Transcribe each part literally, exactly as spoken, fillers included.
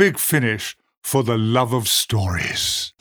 Big Finish for the love of stories.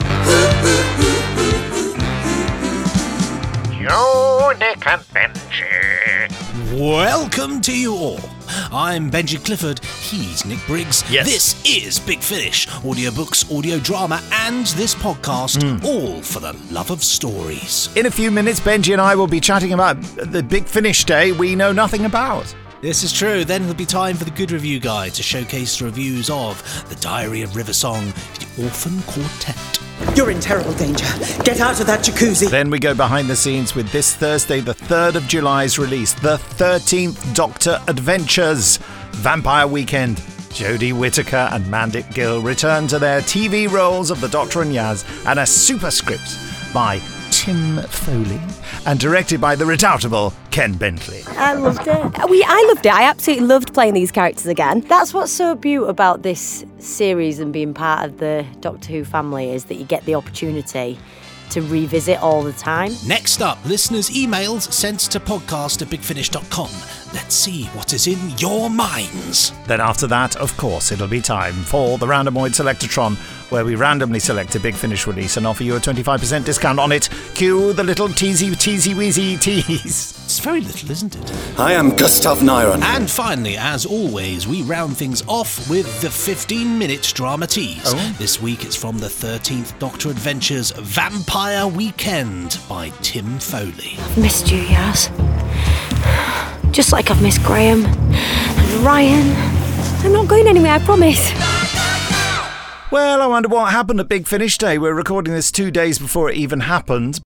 You, Nick and Benji. Welcome to you all. I'm Benji Clifford, he's Nick Briggs. Yes. This is Big Finish, audiobooks, audio drama, and this podcast, mm. all for the love of stories. In a few minutes, Benji and I will be chatting about the Big Finish Day we know nothing about. This is true. Then it'll be time for the Good Review Guide to showcase the reviews of The Diary of River Song, The Orphan Quartet. You're in terrible danger. Get out of that jacuzzi. Then we go behind the scenes with this Thursday, the third of July's release, The thirteenth Doctor Adventures. Vampire Weekend. Jodie Whittaker and Mandip Gill return to their T V roles of the Doctor and Yaz, and a superscript by Tim Foley and directed by the redoubtable Ken Bentley. I loved it. We, I loved it. I absolutely loved playing these characters again. That's what's so beautiful about this series and being part of the Doctor Who family, is that you get the opportunity to revisit all the time. Next up, listeners' emails sent to podcast at big finish dot com. Let's see what is in your minds. Then after that, of course, it'll be time for the Randomoid Selectatron, where we randomly select a Big Finish release and offer you a twenty-five percent discount on it. Cue the little teasy, teasy, weezy tease. It's very little, isn't it? I am Gustav Nyron. And finally, as always, we round things off with the fifteen-minute drama tease. Oh. This week it's from the thirteenth Doctor Adventures Vampire Weekend by Tim Foley. I've missed you, Yaz. Just like I've missed Graham and Ryan. I'm not going anywhere, I promise. Well, I wonder what happened at Big Finish Day. We're recording this two days before it even happened,